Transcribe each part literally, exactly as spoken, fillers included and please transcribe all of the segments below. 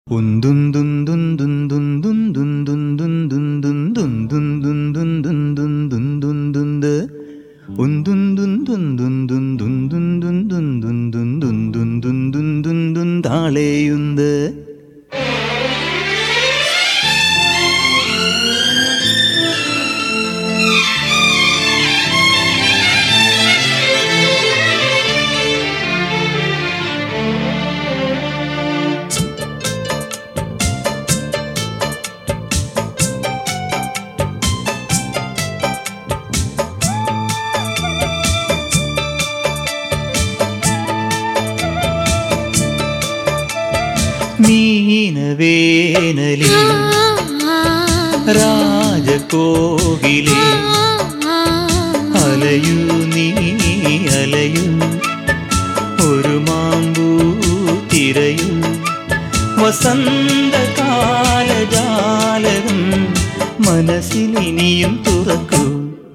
താളേയുണ്ട്. മീനവേനലിൽ രാജകോകിലേ അലയൂ നീ അലയൂ, ഒരു മാമ്പൂ തിരയൂ, വസന്തകാലജാലകം മനസ്സിലിനിയും തുറക്കൂ.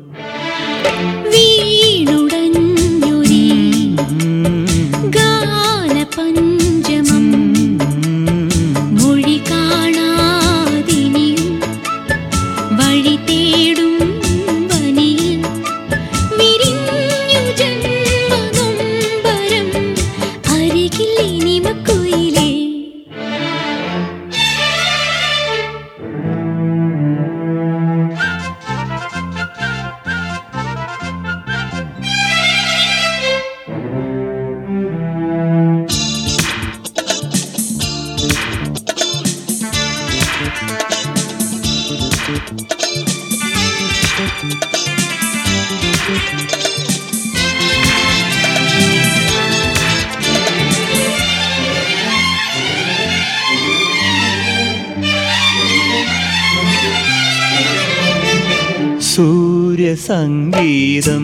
സൂര്യസംഗീതം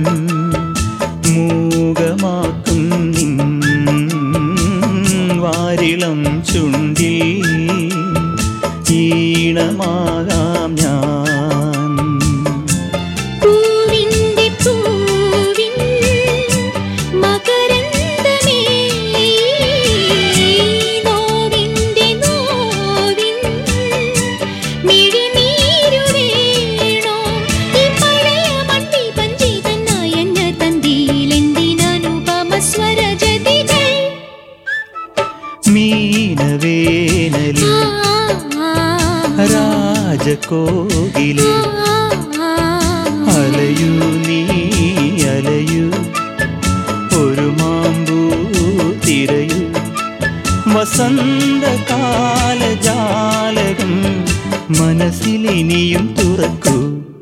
മൂകമാക്കും നിൻ വാരിളം ചുണ്ടിൽ ഈണമാകാം ഞാൻ. പൂവിൻ്റെ പൂവിൻ മകരന്ദമേ, നോവിൻ്റെ നോവിൻ മിഴിനീരു വേണോ, ഈ പഴയ മണ്ണി പഞ്ചി തന്നായഞ്ഞ തന്തിയിലെന്തിനനുപമ സ്വരജതികൾ. മീനവേനലിൽ രാജകോകിലേ അലയൂ നീ അലയൂ, ഒരു മാമ്പൂ തിരയൂ, വസന്തകാലജാലകം മനസ്സിലിനിയും തുറക്കൂ.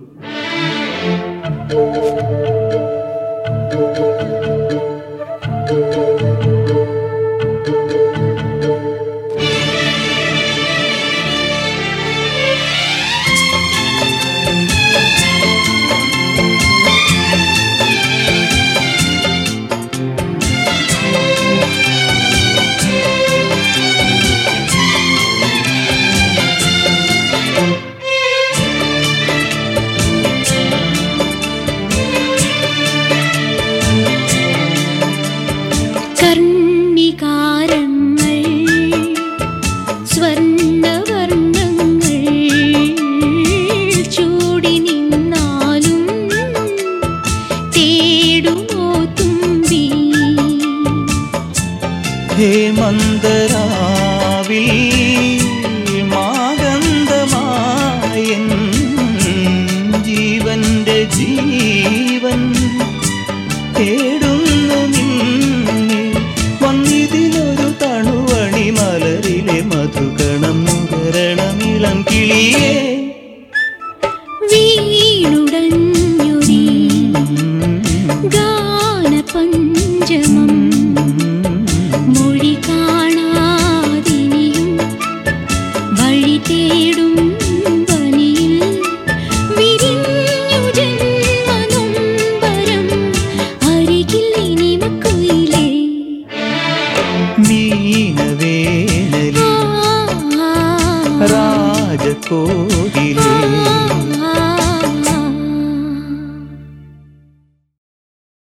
കർണികാരങ്ങൾ സ്വർണ്ണവർണ്ണങ്ങൾ ചൂടി നിന്നാലും തേടുമോ തുമ്പി. ഹേമന്തരാവിൽ മാഗന്ധമായൻ ജീവന്റെ ജീവൻ തേടുന്നു നിന്നെ, വന്നിതിലൊരു തണുവണി മലരിലെ മധുകണം മുകരണമിളം കിളിയേ. വീണുടഞ്ഞൊരീ ഗാനപഞ്ചമം